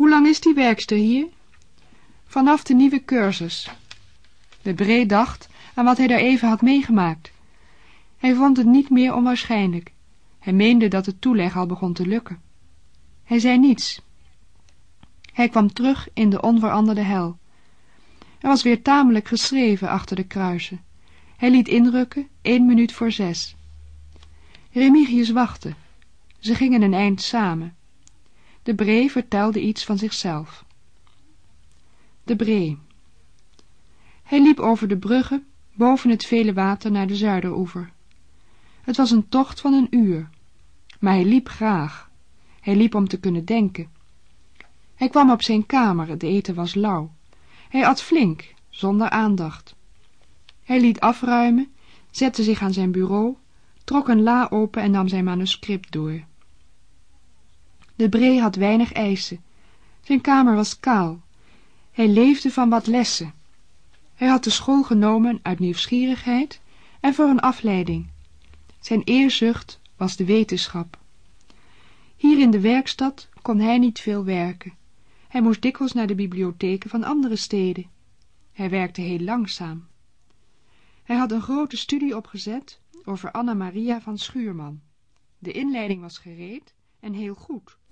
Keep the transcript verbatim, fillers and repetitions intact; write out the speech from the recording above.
Hoe lang is die werkster hier? Vanaf de nieuwe cursus. De Bree dacht aan wat hij daar even had meegemaakt. Hij vond het niet meer onwaarschijnlijk. Hij meende dat het toeleg al begon te lukken. Hij zei niets. Hij kwam terug in de onveranderde hel. Er was weer tamelijk geschreven achter de kruisen. Hij liet inrukken, één minuut voor zes. Remigius wachtte. Ze gingen een eind samen. De Bree vertelde iets van zichzelf. De Bree. Hij liep over de bruggen, boven het vele water naar de zuideroever. Het was een tocht van een uur, maar hij liep graag. Hij liep om te kunnen denken. Hij kwam op zijn kamer, het eten was lauw. Hij at flink, zonder aandacht. Hij liet afruimen, zette zich aan zijn bureau, trok een la open en nam zijn manuscript door. De Bree had weinig eisen. Zijn kamer was kaal. Hij leefde van wat lessen. Hij had de school genomen uit nieuwsgierigheid en voor een afleiding. Zijn eerzucht was de wetenschap. Hier in de werkstad kon hij niet veel werken. Hij moest dikwijls naar de bibliotheken van andere steden. Hij werkte heel langzaam. Hij had een grote studie opgezet over Anna Maria van Schuurman. De inleiding was gereed en heel goed.